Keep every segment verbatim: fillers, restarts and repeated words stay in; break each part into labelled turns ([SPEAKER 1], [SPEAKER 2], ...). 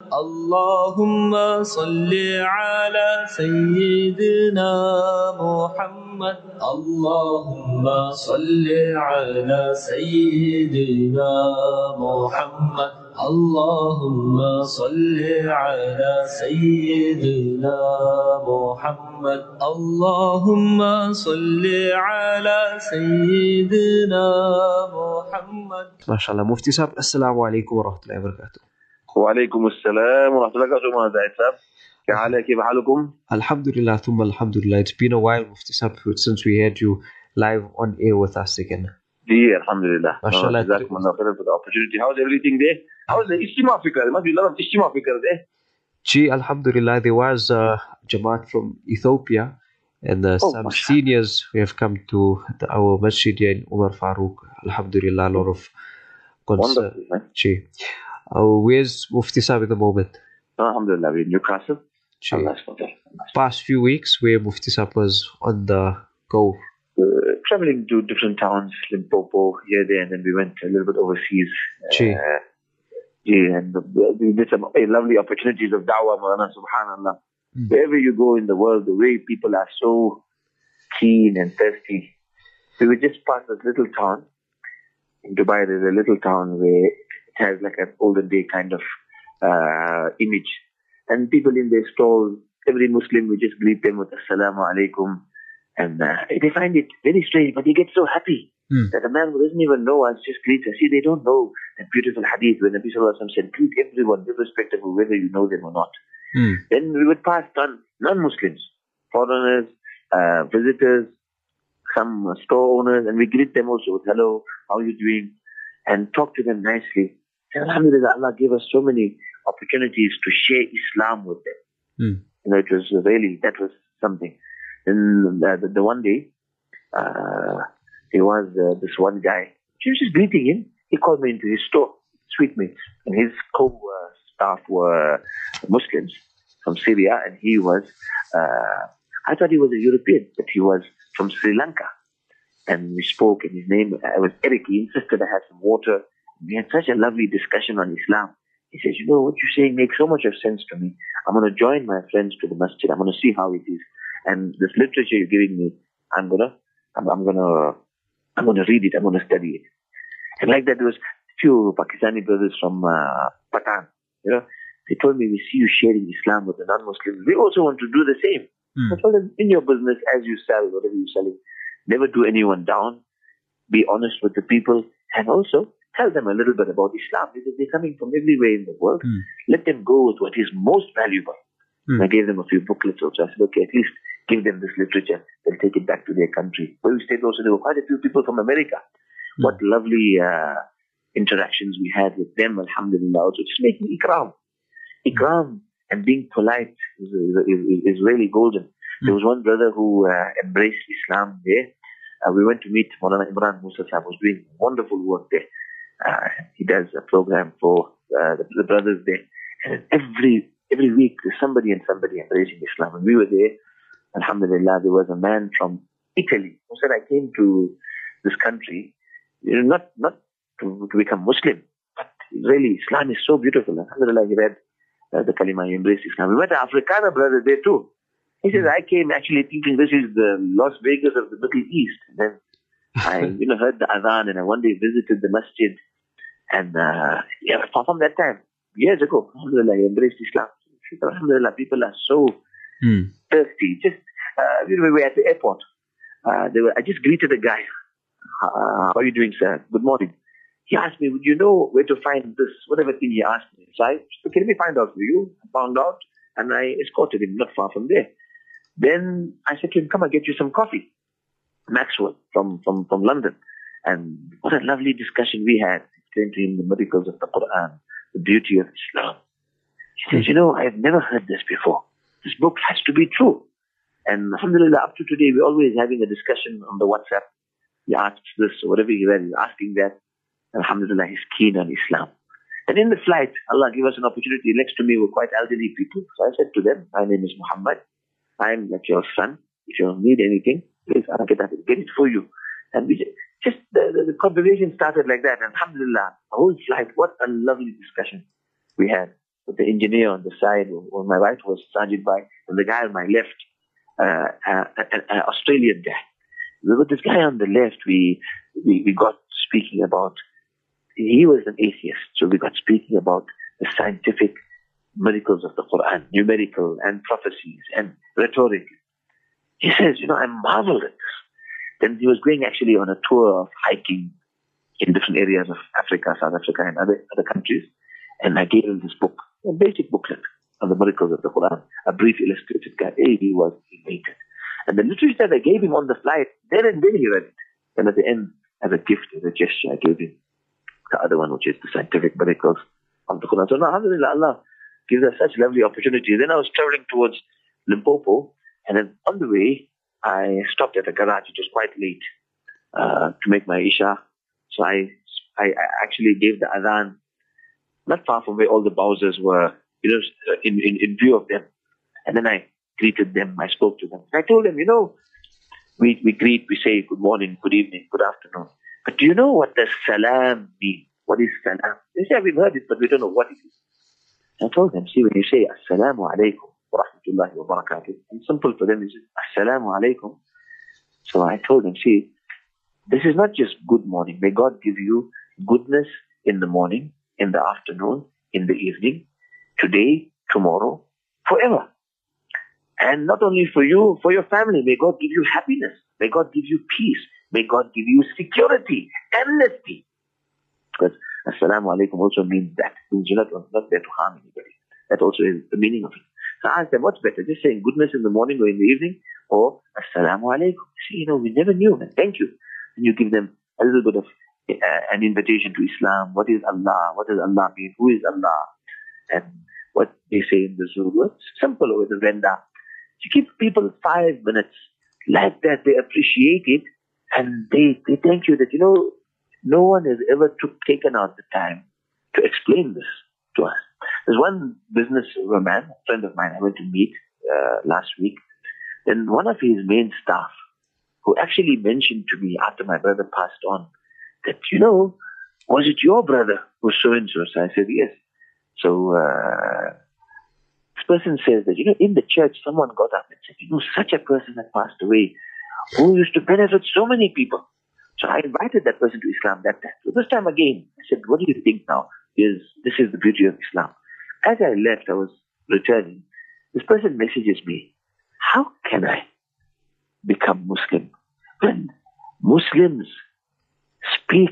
[SPEAKER 1] اللهم صل على سيدنا محمد اللهم صل على سيدنا محمد اللهم صل على سيدنا محمد اللهم صل على سيدنا محمد.
[SPEAKER 2] MashaAllah. Mufti Sahab, Assalamu alaikum wa rahmatullahi wa barakatuh.
[SPEAKER 3] وعليكم السلام ورحمة الله وبركاته. ماذا زايد صاحب؟ كيف حالك؟ كيف حالكم؟
[SPEAKER 2] Alhamdulillah, thumma alhamdulillah. It's been a while, Mufti Sahab, since we had you live on air with us again.
[SPEAKER 3] Yeah, alhamdulillah.
[SPEAKER 2] MashaAllah.
[SPEAKER 3] جزاكم الله خير for the opportunity. How's everything there? How's the Ijtima Fikr? There must be a lot of Ijtima Fikr there.
[SPEAKER 2] Gee, alhamdulillah, there was a Jamaat from Ethiopia, and uh,
[SPEAKER 3] Oh,
[SPEAKER 2] some
[SPEAKER 3] mashallah.
[SPEAKER 2] seniors we have come to the, our masjid here in Umar Farooq. Alhamdulillah, a lot of concern.
[SPEAKER 3] Wonderful, man.
[SPEAKER 2] Gee. Uh, where's Mufti Sahib at the moment?
[SPEAKER 3] Alhamdulillah, we're in Newcastle.
[SPEAKER 2] Gee.
[SPEAKER 3] Allah's fadl.
[SPEAKER 2] Past few weeks where Mufti Sahib was on the go.
[SPEAKER 3] Uh, traveling to different towns, Limpopo, here, there, and then we went a little bit overseas.
[SPEAKER 2] Gee.
[SPEAKER 3] Uh, yeah, and uh, we did some uh, lovely opportunities of dawah, Maulana, subhanallah.
[SPEAKER 2] Mm.
[SPEAKER 3] Wherever you go in the world, the way people are so keen and thirsty. We would just pass this little town. In Dubai, there's a little town where it has like an olden day kind of uh, image. And people in their stalls, every Muslim, we just greet them with Assalamu alaikum. And uh, they find it very strange, but they get so happy
[SPEAKER 2] Hmm.
[SPEAKER 3] that a man who doesn't even know us just greets us. See, they don't know that beautiful hadith when Nabi Sallallahu Alaihi Wasallam said, greet everyone, irrespective of whether you know them or not.
[SPEAKER 2] Hmm.
[SPEAKER 3] Then we would pass non- non-Muslims, foreigners, uh, visitors, some uh, store owners, and we greet them also with, hello, how are you doing? And talk to them nicely. And alhamdulillah, Allah gave us so many opportunities to share Islam with them.
[SPEAKER 2] Hmm.
[SPEAKER 3] You know, it was really, that was something. And uh, the, the one day, uh, there was uh, this one guy, she was just greeting him. He called me into his store, sweetmeats. And his co-staff were Muslims from Syria, and he was, uh, I thought he was a European, but he was from Sri Lanka. And we spoke, and his name uh, was Eric. He insisted I had some water. We had such a lovely discussion on Islam. He says, you know, what you're saying makes so much of sense to me. I'm going to join my friends to the masjid. I'm going to see how it is. And this literature you're giving me, I'm going to, I'm, I'm going to, I'm going to read it. I'm going to study it. And like that, there was a few Pakistani brothers from uh, Patan. You know, they told me, we see you sharing Islam with the non-Muslims. We also want to do the same.
[SPEAKER 2] Hmm.
[SPEAKER 3] I told them, in your business, as you sell, whatever you're selling, never do anyone down. Be honest with the people, and also tell them a little bit about Islam, because they're coming from everywhere in the world.
[SPEAKER 2] Hmm.
[SPEAKER 3] Let them go with what is most valuable.
[SPEAKER 2] Hmm.
[SPEAKER 3] I gave them a few booklets also. I said, okay, at least give them this literature. They'll take it back to their country. Where we stayed also, there were quite a few people from America.
[SPEAKER 2] Hmm.
[SPEAKER 3] What lovely uh, interactions we had with them, alhamdulillah. Also, just making ikram. Ikram and being polite is, is, is, is really golden.
[SPEAKER 2] Hmm.
[SPEAKER 3] There was one brother who uh, embraced Islam there. Uh, we went to meet Maulana Imran Musa Sahib, who's doing wonderful work there. Uh, he does a program for uh, the, the brothers there. And every every week, there's somebody and somebody embracing Islam. And we were there. Alhamdulillah, there was a man from Italy who said, I came to this country, you know, not, not to, to become Muslim, but really, Islam is so beautiful. Alhamdulillah, he read uh, the kalima, he embraced Islam. We met an Afrikaner brother there too. He says, I came actually thinking this is the Las Vegas of the Middle East. And then I, you know, heard the adhan, and I one day visited the masjid. And, uh, yeah, from that time, years ago, alhamdulillah, I embraced Islam. Alhamdulillah, people are so
[SPEAKER 2] Hmm.
[SPEAKER 3] thirsty. Just, uh, we were at the airport. Uh, they were, I just greeted a guy. Uh, how are you doing, sir? Good morning. He asked me, would you know where to find this, whatever thing he asked me. So I said, okay, let me find out for you. I found out, and I escorted him not far from there. Then I said to him, come, I'll get you some coffee. Maxwell from, from, from London. And what a lovely discussion we had. Explained to him the miracles of the Quran, the beauty of Islam. He says, you know, I have never heard this before. This book has to be true. And alhamdulillah, up to today, we're always having a discussion on the WhatsApp. He asks this, or whatever he read, he's asking that. Alhamdulillah, he's keen on Islam. And in the flight, Allah gave us an opportunity. Next to me were quite elderly people. So I said to them, my name is Muhammad. I'm like your son. If you need anything, please, I'll get, that, get it for you. And we just, just the, the, the conversation started like that. And alhamdulillah, the whole flight, what a lovely discussion we had. with the engineer on the side, or my right was Sajid Bhai, and the guy on my left, uh, uh, an, an Australian guy. With this guy on the left, we, we, we got speaking about, he was an atheist, so we got speaking about the scientific miracles of the Quran, numerical and prophecies and rhetoric. He says, you know, I marvel at this. Then he was going actually on a tour of hiking in different areas of Africa, South Africa and other, other countries. And I gave him this book, a basic booklet on the miracles of the Quran, a brief illustrated guide. He was elated. And the literature that I gave him on the flight, then and then he read it. And at the end, as a gift, as a gesture, I gave him the other one, which is the scientific miracles of the Quran. So, alhamdulillah, Allah gives us such lovely opportunities. Then I was traveling towards Limpopo, and then on the way, I stopped at a garage. It was quite late uh, to make my Isha. So I, I, I actually gave the adhan not far from where all the Bowsers were, you know, in, in, in view of them. And then I greeted them. I spoke to them. I told them, you know, we, we greet, we say good morning, good evening, good afternoon. But do you know what the salam means? What is salam? They say, we've heard it, but we don't know what it is. I told them, see, when you say assalamu alaikum wa rahmatullahi wa barakatuh, it's simple for them. It's assalamu alaikum. So I told them, see, this is not just good morning. May God give you goodness in the morning, in the afternoon, in the evening, today, tomorrow, forever. And not only for you, for your family. May God give you happiness. May God give you peace. May God give you security, amnesty. Because assalamu alaikum also means that. It means you're not, not there to harm anybody. That also is the meaning of it. So I asked them, what's better? Just saying goodness in the morning or in the evening? Or assalamu alaikum? See, you know, we never knew, man. Thank you. And you give them a little bit of uh, an invitation to Islam. What is Allah? What does Allah mean? Who is Allah? And what they say in the Zulu. It's simple with the Venda. You give people five minutes like that, they appreciate it, and they, they thank you that, you know, no one has ever took, taken out the time to explain this to us. There's one businessman, a friend of mine, I went to meet uh, last week. Then one of his main staff, who actually mentioned to me after my brother passed on, that, you know, was it your brother who so and so? So I said, yes. So uh, this person says that, you know, in the church, someone got up and said, you know, such a person that passed away who used to benefit so many people. So I invited that person to Islam that time. So this time again, I said, what do you think now? Is this is the beauty of Islam. As I left, I was returning. This person messages me, how can I become Muslim when Muslims speak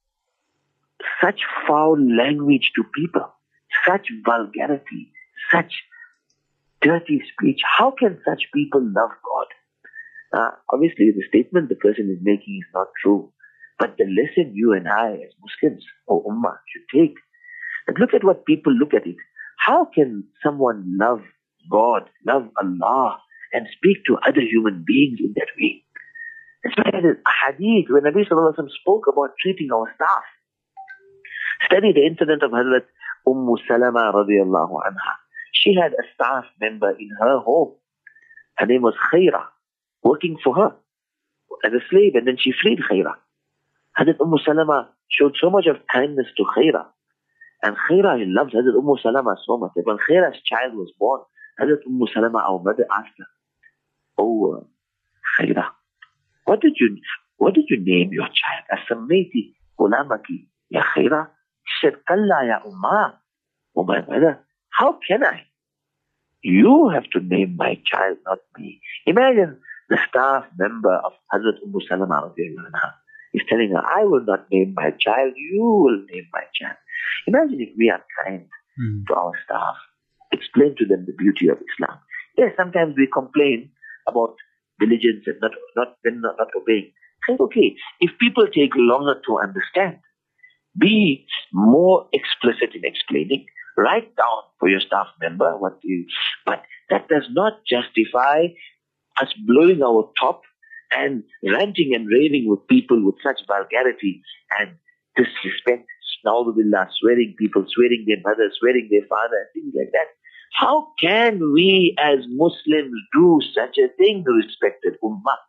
[SPEAKER 3] such foul language to people, such vulgarity, such dirty speech? How can such people love God? Uh, obviously, the statement the person is making is not true. But the lesson you and I as Muslims or Ummah should take, and look at what people look at it. How can someone love God, love Allah, and speak to other human beings in that way? That's why there's a hadith when Nabi Sallallahu Alaihi Wasallam spoke about treating our staff. Study the incident of Hazrat Ummu Salama radiallahu anha. She had a staff member in her home. Her name was Khaira, working for her as a slave, and then she freed Khaira. Hazrat Ummu Salama showed so much of kindness to Khaira. And Khaira loves Hazrat Ummu Salama so much that when Khaira's child was born, Hazrat Ummu Salama, our mother, asked her, oh, uh, Khaira, what did you what did you name your child? As-sammayti ghulamaki ya Khaira? She said, Kalla ya Ummah. Oh my mother, how can I? You have to name my child, not me. Imagine the staff member of Hazrat Ummu Salama is telling her, I will not name my child, you will name my child. Imagine if we are kind mm. to our staff, explain to them the beauty of Islam. Yes, sometimes we complain about diligence and not not not, not obeying. Think, okay, if people take longer to understand, be more explicit in explaining. Write down for your staff member what you, but that does not justify us blowing our top and ranting and raving with people with such vulgarity and disrespect, na'udhu-billah, swearing people, swearing their mother, swearing their father, and things like that. How can we as Muslims do such a thing, respected Ummah?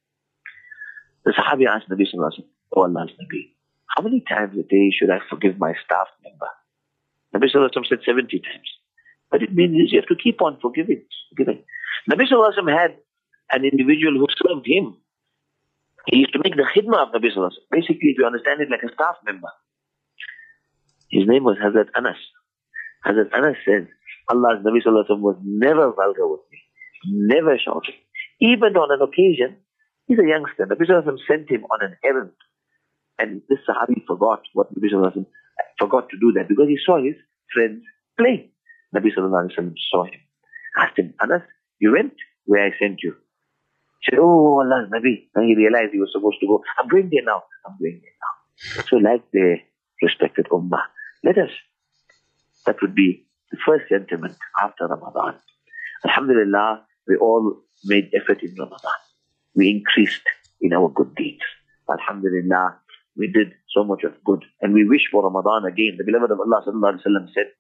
[SPEAKER 3] The Sahabi asked Nabi Sallallahu Alaihi Wasallam, oh Allah's Nabi, how many times a day should I forgive my staff member? Nabi Sallallahu Alaihi Wasallam said seventy times. But it means you have to keep on forgiving. forgiving. Nabi Sallallahu Alaihi Wasallam had an individual who served him. He used to make the khidmah of Nabi Sallallahu Alaihi Wasallam. Basically, if you understand it, like a staff member. His name was Hazrat Anas. Hazrat Anas says, Allah's Nabi Sallallahu Alaihi Wasallam was never vulgar with me. Never shouted. Even on an occasion, he's a youngster. Nabi Sallallahu Alaihi Wasallam sent him on an errand. And this Sahabi forgot what Nabi Sallallahu Alaihi Wasallam forgot to do that because he saw his friends play. Nabi Sallallahu Alaihi Wasallam saw him. Asked him, Anas, you went where I sent you? He said, oh, Allah's Nabi. And he realized he was supposed to go. I'm going there now. I'm going there now. So like the respected Ummah, let us, that would be the first sentiment after Ramadan. Alhamdulillah, we all made effort in Ramadan. We increased in our good deeds. Alhamdulillah, we did so much of good. And we wish for Ramadan again. The beloved of Allah Sallallahu Alaihi Wasallam said,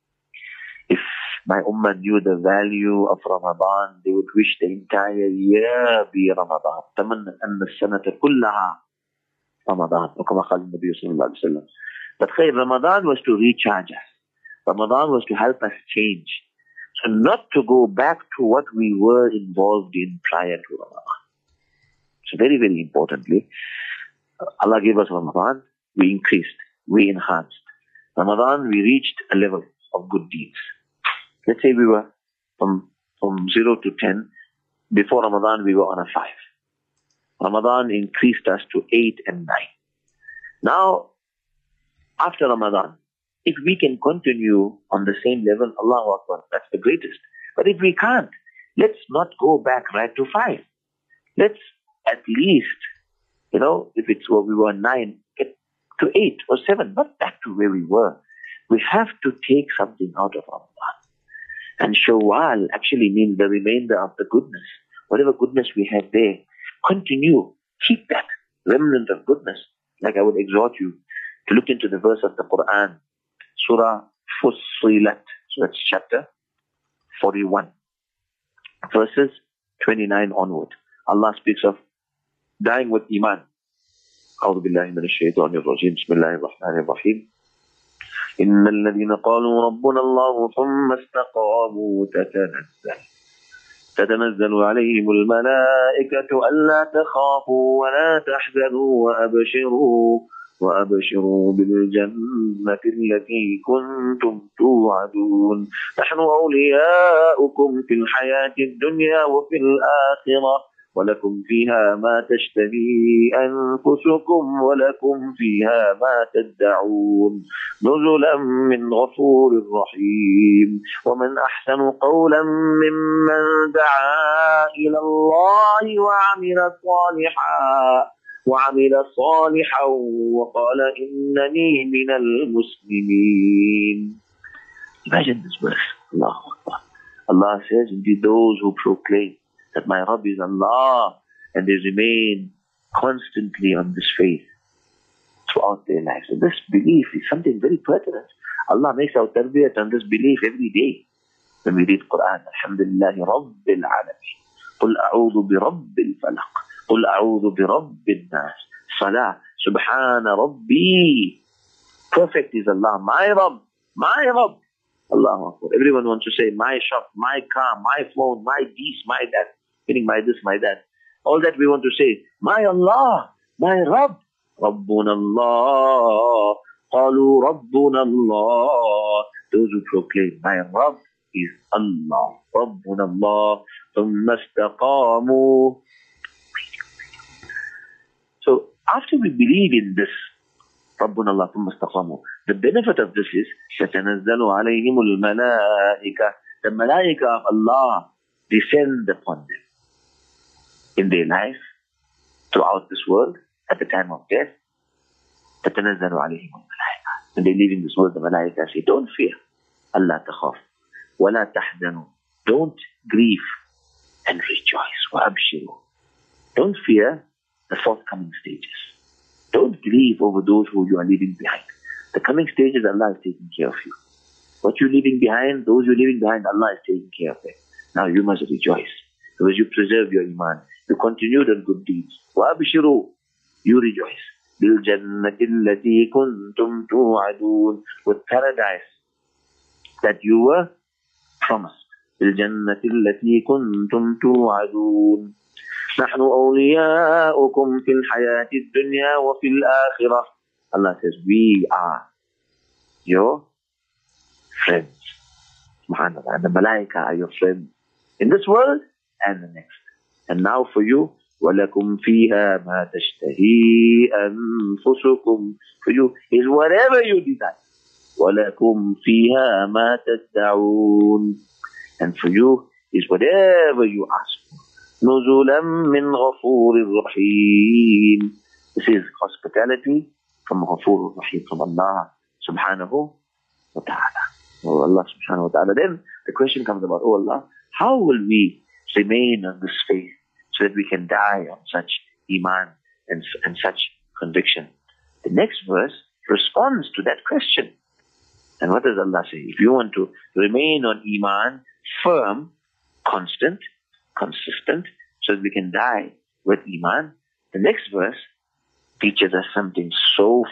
[SPEAKER 3] if my ummah knew the value of Ramadan, they would wish the entire year be Ramadan. تَمَنَّ أَنَّ السَّنَةَ كُلَّهَا Ramadan. وَكَمَا قال النبي صلى الله عليه وسلم. But khair, Ramadan was to recharge us. Ramadan was to help us change. So not to go back to what we were involved in prior to Ramadan. So very, very importantly, Allah gave us Ramadan, we increased, we enhanced. Ramadan, we reached a level of good deeds. Let's say we were from, from zero to ten. Before Ramadan, we were on a five. Ramadan increased us to eight and nine. Now, after Ramadan, if we can continue on the same level, Allahu Akbar, that's the greatest. But if we can't, let's not go back right to five. Let's at least, you know, if it's where we were nine, get to eight or seven, not back to where we were. We have to take something out of Ramadan. And Shawwal actually means the remainder of the goodness. Whatever goodness we have there, continue. Keep that remnant of goodness. Like I would exhort you to look into the verse of the Quran, Surah Fussilat. So that's chapter forty-one, verses twenty-nine onward. Allah speaks of dying with Iman. أعوذ بالله من الشيطان الرجيم. بسم الله الرحمن الرحيم. إن الذين قالوا ربنا الله ثم استقاموا تتنزل تتنزل عليهم الملائكة ألا تخافوا ولا تحزنوا وأبشروا وأبشروا بالجنة التي كنتم توعدون نحن أولياؤكم في الحياة الدنيا وفي الآخرة ولكم فيها ما تشتهي أنفسكم ولكم فيها ما تدعون نزلا من غفور رحيم ومن أحسن قولا ممن دعا إلى الله وعمل صالحا وعمل صالحا وقال إنني من المسلمين. Imagine this verse. Allah Akbar. Allah says, indeed those who proclaim that my Rabb is Allah, and they remain constantly on this faith throughout their lives. And this belief is something very pertinent. Allah makes our tarbiyat on this belief every day. When we read Quran, Alhamdulillahi Rabbil Alameen. قُلْ أَعُوذُ بِرَبِّ الْفَلَقِ قُلْ أَعُوذُ بِرَبِّ النَّاسِ Salah, Subhana Rabbi. Perfect is Allah, my Rabb, my Rabb. Allahu Akbar. Everyone wants to say, my shop, my car, my phone, my this, my that. Meaning my this, my that. All that we want to say, my Allah, my Rabb. Rabbuna Allah. Qalu Rabbuna Allah. Those who proclaim, my Rabb is Allah. Rabbuna Allah. Thumma istaqamu. So, after we believe in this, Rabbuna Allah thumma istaqamu, the benefit of this is تَتَنَزَّلُ عَلَيْهِمُ الْمَلَائِكَةِ. The malaika of Allah descend upon them in their life throughout this world at the time of death. تَتَنَزَّلُ عَلَيْهِمُ الْمَلَائِكَةِ. When they leave in this world, the malaika say, don't fear. Allah takhaf. وَلَا تَحْزَنُوا. Don't grieve and rejoice. وَأَبْشِرُوا. Don't fear the forthcoming stages. Don't grieve over those who you are leaving behind. The coming stages, Allah is taking care of you. What you're leaving behind, those you're leaving behind, Allah is taking care of them. Now you must rejoice because you preserve your iman. You continued on good deeds. وَأَبْشِرُوا. You rejoice. بِالْجَنَّةِ الَّتِي كُنْتُمْ تُوعَدُونَ. With paradise that you were promised. الجنة التي كنتم توعدون نحن أولياؤكم في الحياة الدنيا وفي الآخرة. Allah says, we are your friends. Subhanallah. And the malaika are your friends in this world and the next. And now for you, وَلَكُمْ فِيهَا مَا تَشْتَهِي أَنفُسُكُمْ. For you is whatever you desire. وَلَكُمْ فِيهَا مَا تَدَّعُونَ. And for you is whatever you ask for. نُزُلًا مِّنْ غَفُورٍ رَحِيمٍ. This is hospitality from Ghafur Rahim, from Allah subhanahu wa ta'ala. Oh Allah subhanahu wa ta'ala. Then the question comes about, oh Allah, how will we remain on this faith so that we can die on such iman and, and such conviction? The next verse responds to that question. And what does Allah say? If you want to remain on iman, firm, constant, consistent, so that we can die with iman, the next verse teaches us something so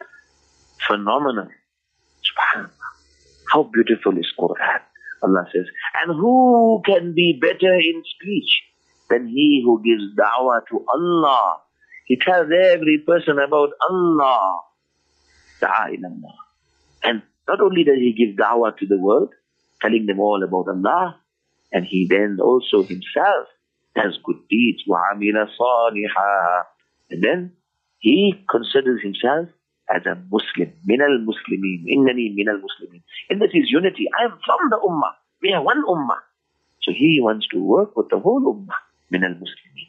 [SPEAKER 3] phenomenal. Subhanallah. How beautiful is Quran. Allah says, and who can be better in speech than he who gives da'wah to Allah? He tells every person about Allah. Da'a ilallah. And not only does he give da'wah to the world, telling them all about Allah, and he then also himself does good deeds. وَعَمِلَ صَالِحًا. And then he considers himself as a Muslim. Minal Muslimin. Innani minal Muslimin. In that is unity. I am from the Ummah. We are one Ummah. So he wants to work with the whole Ummah. Minal Muslimin.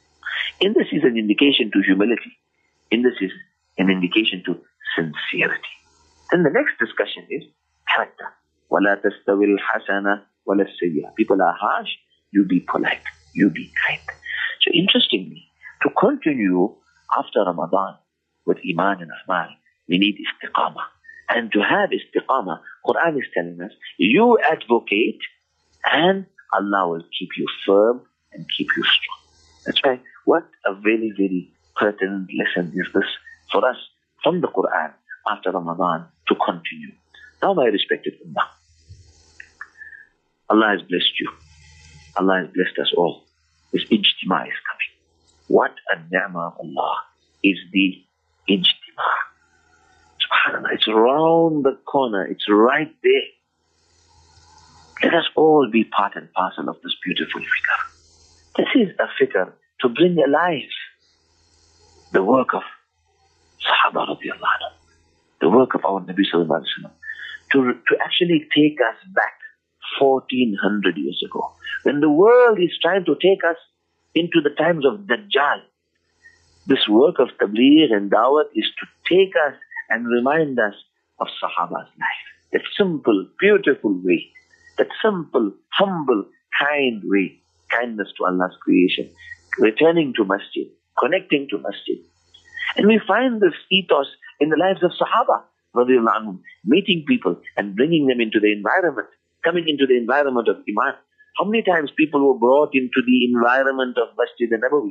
[SPEAKER 3] In this is an indication to humility. In this is an indication to sincerity. Then the next discussion is character. وَلَا تَسْتَوِي الْحَسَنَةِ وَلَا السَّيِّئَةِ. People are harsh. You be polite. You be kind. So interestingly, to continue after Ramadan with Iman and Amal, we need istiqamah. And to have istiqamah, Quran is telling us, you advocate and Allah will keep you firm and keep you strong. That's why, what a very, very pertinent lesson is this for us from the Quran after Ramadan to continue. Now, my respected Ummah, Allah has blessed you. Allah has blessed us all. This ijtima is coming. What a ni'mah of Allah is the ijtima. SubhanAllah, it's around the corner. It's right there. Let us all be part and parcel of this beautiful fikr. This is a fikr to bring alive the work of Sahaba radiallahu anhu, the work of our Nabi sallallahu alaihi wasallam, to, to actually take us back fourteen hundred years ago, when the world is trying to take us into the times of Dajjal. This work of Tabligh and Dawat is to take us and remind us of Sahaba's life. That simple, beautiful way, that simple, humble, kind way, kindness to Allah's creation, returning to Masjid, connecting to Masjid. And we find this ethos in the lives of Sahaba, radiallahu anhum, meeting people and bringing them into the environment, coming into the environment of Iman. How many times people were brought into the environment of Masjid al-Nabawi?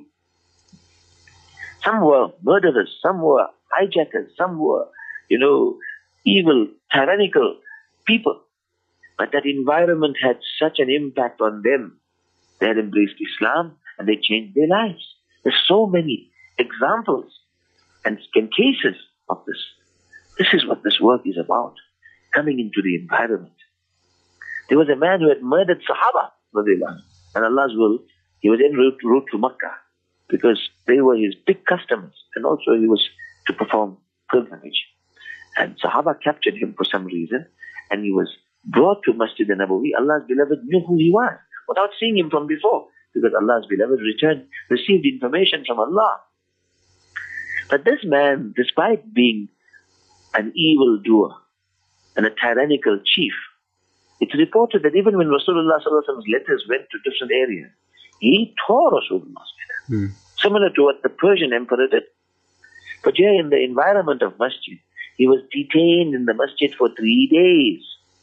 [SPEAKER 3] Some were murderers, some were hijackers, some were, you know, evil, tyrannical people. But that environment had such an impact on them. They had embraced Islam and they changed their lives. There's so many examples and cases of this. This is what this work is about. Coming into the environment. There was a man who had murdered Sahaba, and Allah's will, he was en route, route to Makkah because they were his big customers, and also he was to perform pilgrimage. And Sahaba captured him for some reason, and he was brought to Masjid al-Nabawi. Allah's beloved knew who he was without seeing him from before, because Allah's beloved returned, received information from Allah. But this man, despite being an evil doer and a tyrannical chief, it's reported that even when Rasulullah sallallahu alaihi wasallam's letters went to different areas, he tore Rasulullah's letter. Mm. Similar to what the Persian emperor did. But here in the environment of Masjid, he was detained in the Masjid for three days.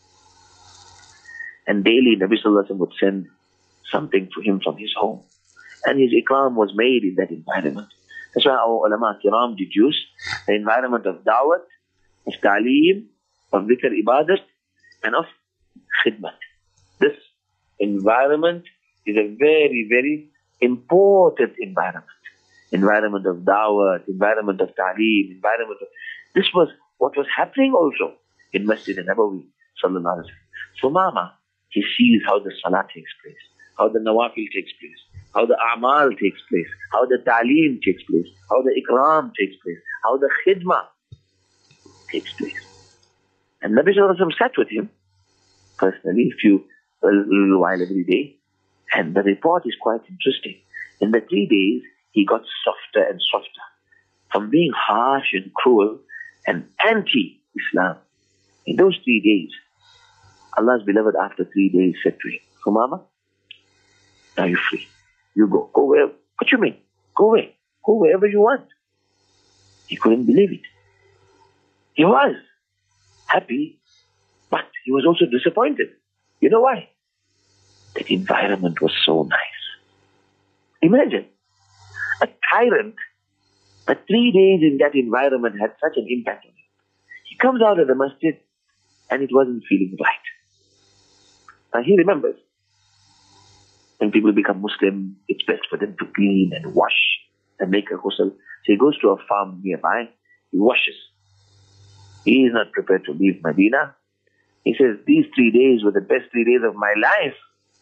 [SPEAKER 3] And daily Nabi sallallahu alaihi wasallam would send something for him from his home. And his ikram was made in that environment. That's why our ulama kiram deduce the environment of da'wat, of ta'aleem, of dhikr ibadat, and of khidmat. This environment is a very, very important environment. Environment of da'wah, environment of ta'aleem, environment of... This was what was happening also in Masjid al-Nabawi, sallallahu alayhi wa sallam. So Mama, he sees how the salah takes place, how the nawafil takes place, how the a'mal takes place, how the ta'aleem takes place, how the ikram takes place, how the khidmah takes place. And Nabi sallallahu alayhi wa sallam sat with him personally a few, a little while every day. And the report is quite interesting. In the three days, he got softer and softer. From being harsh and cruel and anti-Islam. In those three days, Allah's beloved after three days said to him, Sumama, now you're free. You go. Go where? What you mean? Go away. Go wherever you want. He couldn't believe it. He was happy, but he was also disappointed. You know why? That environment was so nice. Imagine, a tyrant, but three days in that environment had such an impact on him. He comes out of the masjid and it wasn't feeling right. Now he remembers, when people become Muslim, it's best for them to clean and wash and make a ghusl. So he goes to a farm nearby, he washes. He is not prepared to leave Medina. He says, these three days were the best three days of my life.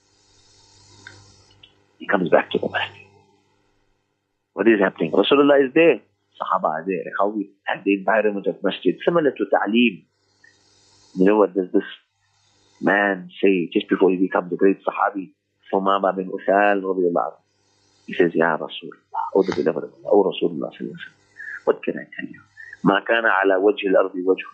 [SPEAKER 3] He comes back to the masjid. What is happening? Rasulullah is there. Sahaba are there. How we have the environment of masjid, similar to ta'aleem. You know what does this man say just before he becomes a great sahabi? Sumama bin Uthal radiallahu anhu. He says, Ya Rasulullah, O the beloved of Allah, O Rasulullah sallallahu alayhi wa sallam, what can I tell you? ما كان على وجه الأرض وجه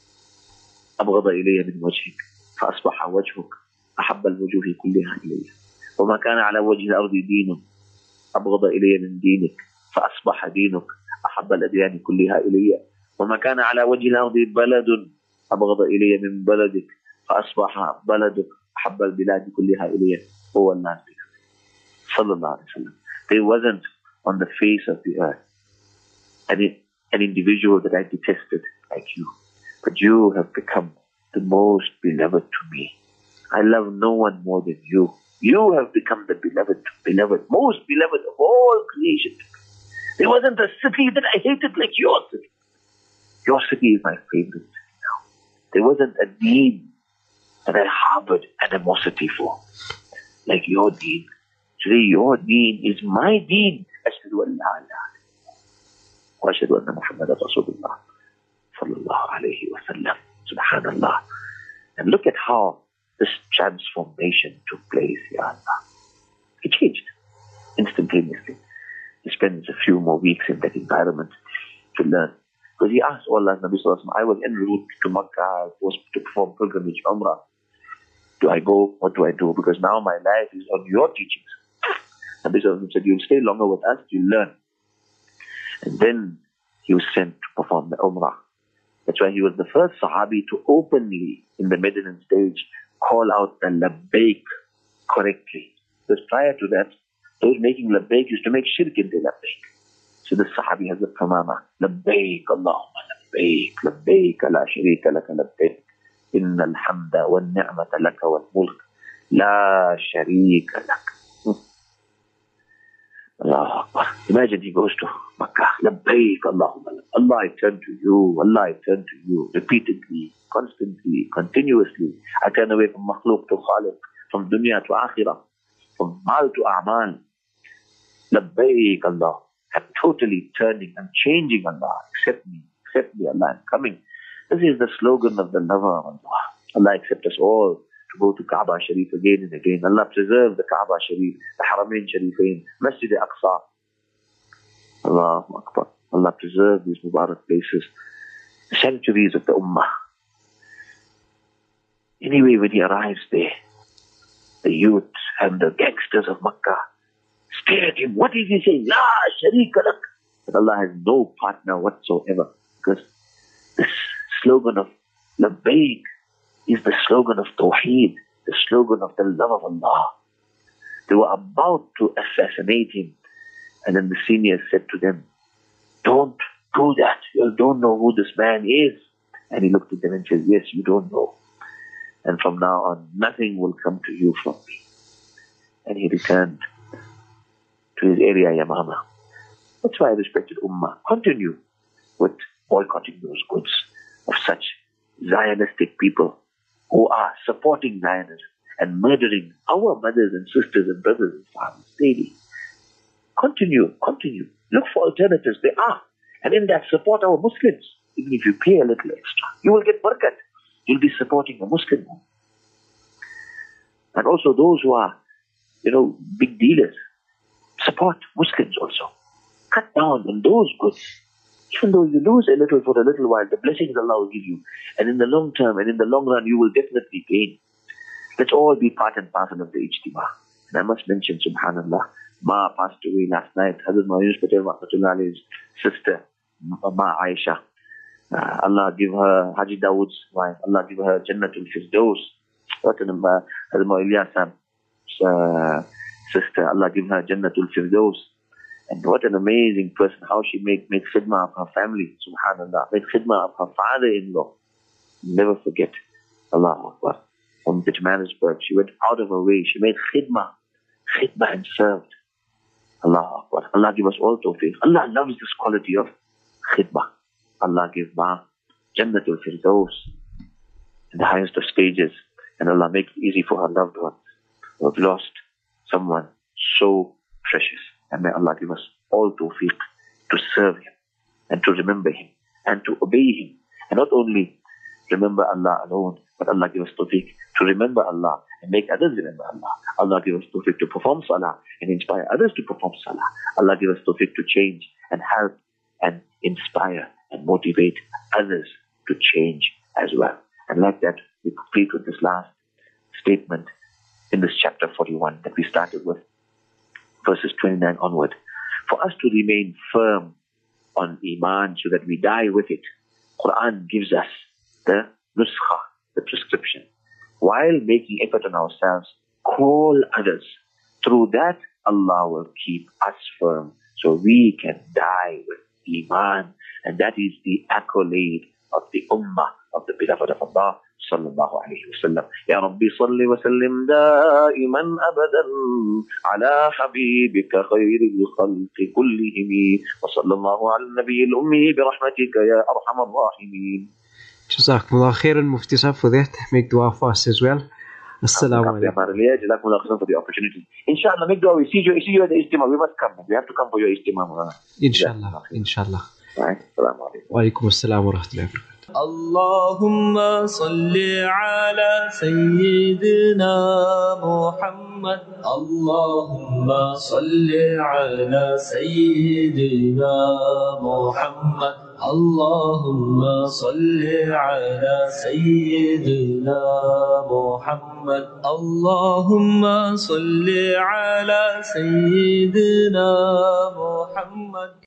[SPEAKER 3] أبغض إلي من وجهك فأصبح وجهك أحب الوجوه كلها إلي وما كان على وجه الأرض دين أبغض إلي من دينك فأصبح دينك أحب الأديان كلها إلي وما كان على وجه الأرض بلد أبغض إلي من بلدك فأصبح بلدك أحب البلاد كلها إلي هو الناس صلى الله عليه وسلم. There wasn't on the face of the earth any an individual that I detested like you. But you have become the most beloved to me. I love no one more than you. You have become the beloved, beloved, most beloved of all creation. There wasn't a city that I hated like your city. Your city is my favorite city now. There wasn't a deen that I harbored animosity for like your deen. Today your deen is my deen. Ashhadu an la ilaha وأشهد أن محمدا رسول الله صلى الله عليه وسلم. Subhanallah. And look at how this transformation took place, Ya Allah. He changed instantaneously. He spends a few more weeks in that environment to learn. Because he asked Allah, Nabi Sallallahu Alaihi Wasallam, I was en route to Makkah, I was to perform pilgrimage, Umrah. Do I go? What do I do? Because now my life is on your teachings. Nabi Sallallahu Alaihi Wasallam said, you'll stay longer with us, you'll learn. And then he was sent to perform the Umrah. That's why he was the first Sahabi to openly, in the Medinan stage, call out the Labbaik correctly. Because prior to that, those making Labbaik used to make shirk in the Labbaik. So the Sahabi has the Pramama, Labbaik, Allahumma Labbaik, Labbaik, la sharika laka Labbaik, inna alhamda wa ni'mata laka wal mulk, la sharika laka. Allah Akbar. Imagine he goes to Makkah. Labbaik Allahumma. Allah, I turn to you. Allah, I turn to you. Repeatedly, constantly, continuously. I turn away from makhluk to khaliq, from dunya to akhirah, from mal to a'mal. Labbaik Allah. I'm totally turning. I'm changing Allah. Accept me. Accept me Allah. I'm coming. This is the slogan of the lover of Allah. Allah accept us all to go to Kaaba Sharif again and again. Allah preserve the Kaaba Sharif, the Haramain Sharifain, Masjid al-Aqsa. Allahu Akbar. Allah preserve these Mubarak places, the sanctuaries of the Ummah. Anyway, when he arrives there, the youth and the gangsters of Makkah stare at him. What is he saying? La sharika lak. But Allah has no partner whatsoever. Because this slogan of Labbaik is the slogan of Tawheed, the slogan of the love of Allah. They were about to assassinate him. And then the seniors said to them, don't do that. You don't know who this man is. And he looked at them and said, yes, you don't know. and from now on, nothing will come to you from me. And he returned to his area, Yamama. That's why, respected Ummah, continue with boycotting those goods of such Zionistic people who are supporting Zionism and murdering our mothers and sisters and brothers and fathers daily. Continue, continue. Look for alternatives. There are. And in that, support our Muslims. Even if you pay a little extra, you will get barakat. You'll be supporting a Muslim. And also those who are, you know, big dealers, support Muslims also. Cut down on those goods. Even though you lose a little for a little while, the blessings Allah will give you. And in the long term and in the long run, you will definitely gain. Let's all be part and parcel of the Ijtima. And I must mention, subhanallah, Ma passed away last night. Hazrat Ma Yunus Patel Rahmatullah's sister, Ma Aisha. Uh, Allah give her Haji Dawood's wife. Allah give her Jannatul Firdaus. What an uh, Hazrat Ma Ilyas's uh, sister. Allah give her Jannatul Firdaus. And what an amazing person, how she made, made khidmah of her family, subhanallah, made khidmah of her father-in-law. Never forget, Allahu Akbar. From Johannesburg, she went out of her way, she made khidmah, khidmah and served. Allahu Akbar. Allah give us all tawfiq. Allah loves this quality of khidmah. Allah give Ma Jannatul Firdaus in the highest of stages. And Allah make it easy for her loved ones who have lost someone so precious. And may Allah give us all tawfiq to serve Him and to remember Him and to obey Him. And not only remember Allah alone, but Allah give us tawfiq to remember Allah and make others remember Allah. Allah give us tawfiq to perform salah and inspire others to perform salah. Allah give us tawfiq to change and help and inspire and motivate others to change as well. And like that, we complete with this last statement in this chapter forty-one that we started with, verses twenty-nine onward. For us to remain firm on Iman so that we die with it, Quran gives us the nuskha, the prescription. While making effort on ourselves, call others. Through that, Allah will keep us firm so we can die with Iman. And that is the accolade of the Ummah of the beloved of Allah sallallahu alayhi wa sallam. Ya Rabbi salli wa sallim daiman abadan ala habibika khayril khalqi kullihim wa sallallahu ala nabiyil ummi bi rahmatika ya arhamar rahimin.
[SPEAKER 2] Jazakumullah khairan, Mufti Sahib, for that. Make dua for us as well. Assalamu alaikum.
[SPEAKER 3] Jazakumullah khairan for the opportunity. Inshallah, make dua. We see you, see you at the Ijtima. We must come. We have to come for your Ijtima.
[SPEAKER 2] Inshallah. Inshallah.
[SPEAKER 3] Right. Assalamu alaikum.
[SPEAKER 2] Wa alaikum assalam wa rahmatullahi wa barakatuh.
[SPEAKER 1] اللهم صل على سيدنا محمد اللهم صل على سيدنا محمد اللهم صل على سيدنا محمد اللهم صل على سيدنا محمد